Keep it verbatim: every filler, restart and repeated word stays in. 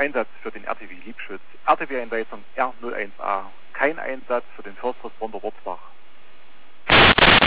Einsatz für den R T W Liebschutz. R T W-Einweisung R null eins A. Kein Einsatz für den First Responder Wurzbach.